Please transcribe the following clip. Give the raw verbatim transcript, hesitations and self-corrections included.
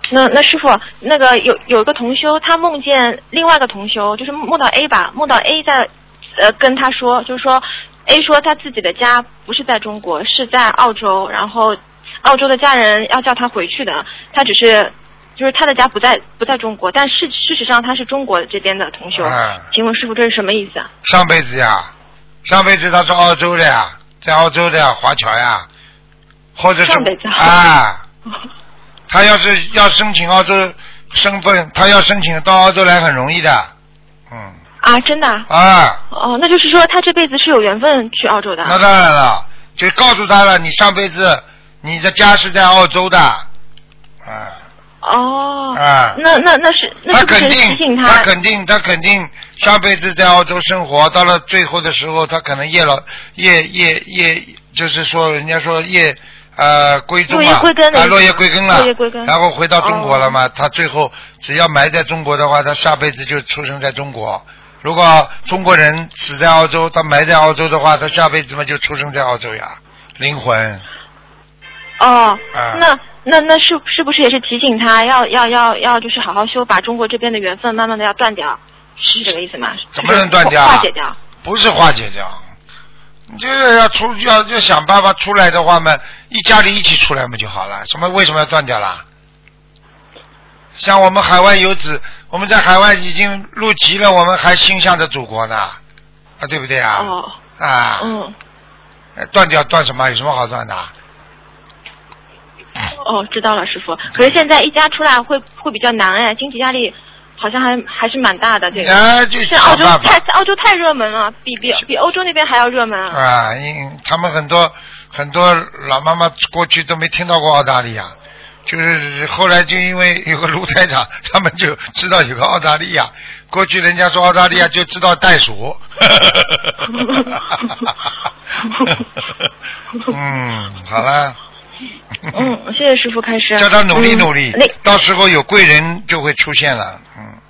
那那师傅，那个有有一个同修，他梦见另外一个同修，就是梦到 A 吧，梦到 A 在呃跟他说，就是说 A 说他自己的家不是在中国，是在澳洲，然后澳洲的家人要叫他回去的，他只是就是他的家不在不在中国，但事事实上他是中国这边的同修。 嗯、 请问师傅这是什么意思啊？ 上辈子呀，上辈子他是澳洲的呀，在澳洲的呀，华侨呀，或者是上辈子啊。他要是要申请澳洲身份，他要申请到澳洲来很容易的，嗯。 啊，真的啊？ 啊。 哦，那就是说他这辈子是有缘分去澳洲的。 那当然了，就告诉他了，你上辈子你的家是在澳洲的，啊。 哦。 啊。 那那那是那是不是提醒他？ 他肯定他肯定上辈子在澳洲生活，到了最后的时候，他可能业了业业业，就是说人家说业。呃，归宗了，啊，落叶归根了，然后回到中国了嘛？哦、他最后只要埋在中国的话，他下辈子就出生在中国。如果中国人死在澳洲，他埋在澳洲的话，他下辈子嘛就出生在澳洲呀，灵魂。 哦， 啊、 那那那是是不是也是提醒他要要要要就是好好修，把中国这边的缘分慢慢的要断掉，是这个意思吗？ 怎么能断掉？ 化解掉？ 不是化解掉。你这个要出要要想办法出来的话嘛，一家里一起出来嘛就好了。什么为什么要断掉啦？像我们海外游子，我们在海外已经入籍了，我们还心向着祖国呢，啊，对不对啊？ 哦。 啊。 嗯。 断掉断什么？有什么好断的？ 哦，知道了，师傅。可是现在一家出来会会比较难哎，经济压力。好像还还是蛮大的，这个。 啊，就像澳洲太澳洲太热门了，比比比欧洲那边还要热门啊。 啊，因他们很多很多老妈妈过去都没听到过澳大利亚，就是后来就因为有个卢台长，他们就知道有个澳大利亚。过去人家说澳大利亚就知道袋鼠。嗯，好了。 嗯，谢谢师傅开始。 叫他努力努力， 嗯、 到时候有贵人就会出现了。嗯。